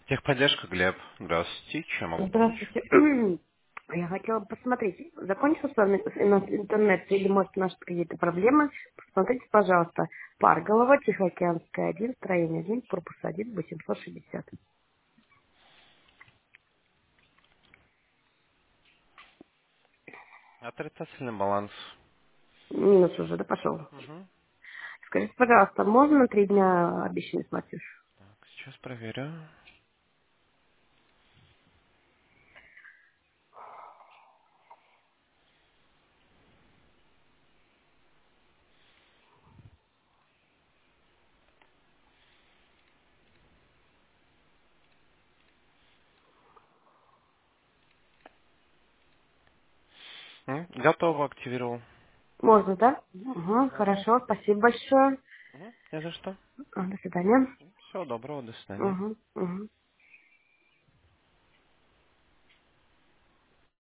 Техподдержка, Глеб. Здравствуйте. Чем могу помочь? Здравствуйте. Я хотела бы посмотреть, закончился у нас интернет или, может, наши какие-то проблемы. Посмотрите, пожалуйста. Парголова, Тихоокеанская, 1, строение 1, корпус 1, 860. Отрицательный баланс. Минус уже, да, пошел. Угу. Скажите, пожалуйста, можно на 3 дня обещанный платеж? Так, сейчас проверю. Готово, активировал. Можно, да? Угу, хорошо, спасибо большое. Не за что. До свидания. Всего доброго, до свидания. Угу, угу.